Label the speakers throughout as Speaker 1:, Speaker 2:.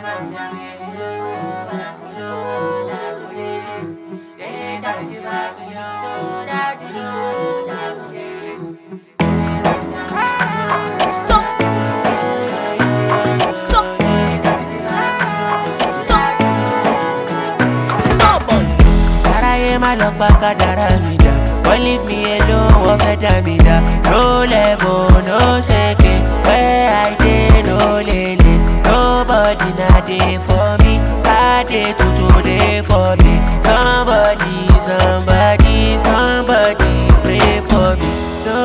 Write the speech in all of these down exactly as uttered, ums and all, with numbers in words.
Speaker 1: Won't leave me alone, won't fed me down. No level, no shaking. Where I did, no lele. Nobody not there for me. I did to today for me. Somebody, somebody, somebody pray for me.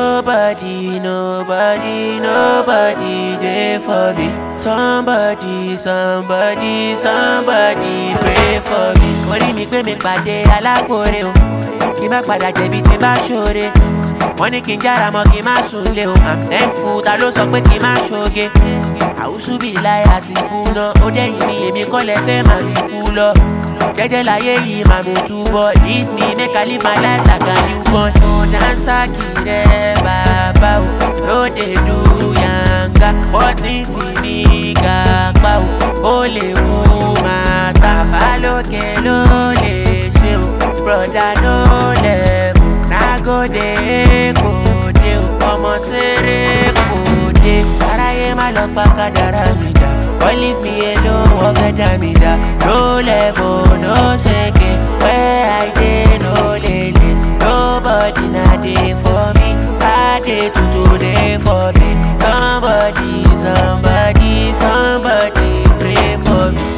Speaker 1: Nobody, nobody, nobody there for me. Somebody, somebody, somebody pray for me. Orí mi gbé mi pàdé alágbóre o. Kí má padà jẹ̀bi tí bá ṣoore. Wọ́n ní kí n jára mọ́ kí n má sunlé o. I'm thankful, ta ló sọ pé kí n má ṣoge. Àwùsù bí láyà sí ikú náà. Ó dẹ́yìn mi èmi kọ́ lẹ fẹ́ máa fi kú lọ. Jẹ́jẹ́ láyé yìí máa mú túbọ̀. Leave me make I live my life like a newborn. No dancer kì í ṣe bàbá o. No dey do yanga. Bọ́tí fi ní gàpá o. Ó lè kú máa tàbá lókè ló lè ṣe o. Brother no level. Nagode kò dé o. Ọmọ ṣeré kò dé. Aráyé má lọ pa kádàrá mi dà. Won't leave me alone, won't fed me down. No level, no shaking. Where I did, no lele. Nobody not there for me. I did to today for me. Somebody, somebody, somebody pray for me.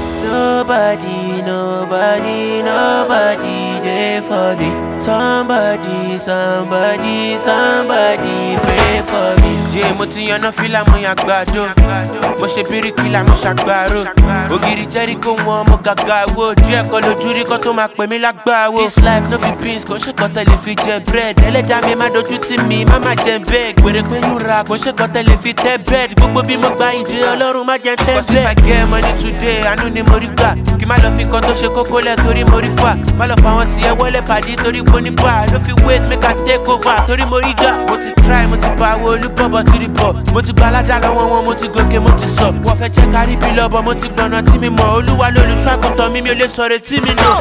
Speaker 1: Nobody, nobody, nobody there for me. Somebody, somebody, somebody pray for me.
Speaker 2: Jẹ́ mo ti yan fílà mo yàn gbàdo. Mo ṣe bíríkìlà mo ṣàgbàrò. Ògiri Jẹ́ríkò wọn mo gàgà wo. Díẹ̀ kọ́ lójú rí kọ́ tó máa pè mí lágbàwo. This life no be beans kò ṣe kọ́ tẹ̀lé fi jẹ bread. Ẹlẹ́dàá mi má dojú tì mí má má jẹ bẹ́ẹ̀. Gbèrè pé yún ra kò ṣe kọ́ tẹ̀lé fi tẹ́ bẹ́ẹ̀d. Gbogbo bí mo gba ìdí Ọlọ́run má jẹ tẹ́ bẹ́ẹ̀. Cause if I get money today, àánú ni mo rí gbà. Kí má lọ fi kan tó ṣe kókó lẹ̀ torí mo rí fà. Má lọ fa wọn tiẹ̀ wọlé pàdé torí kò ní gbà. No fit wait make I take over torí mo rí gà. Mo ti try mo ti pa owó olúbọ̀bọ̀ tí rí bọ̀. Mo ti gba aládàá lọ́wọ́ wọn mo ti gòkè mo ti sọ. Wọ́n fẹ́ jẹ́ kárí bí lọ́bọ̀ mo ti gbọ̀nà tí mi mọ̀. Olúwa lolùṣọ́ àgùntàn mi mi ò lè sọ̀rọ̀ tí mi nà.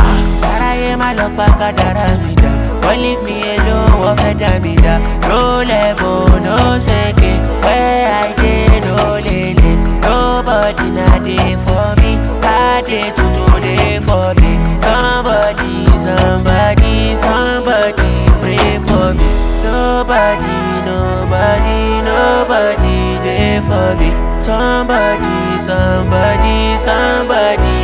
Speaker 1: Aráyé má lọ pa kádàrá mi dà. Won't leave me alone, won't fed me down. No level, no shaking. Where I did, no lele. Nobody not there for me. I did to today for me. Somebody, somebody, somebody pray for me. Nobody, nobody, nobody there for me. Somebody, somebody, somebody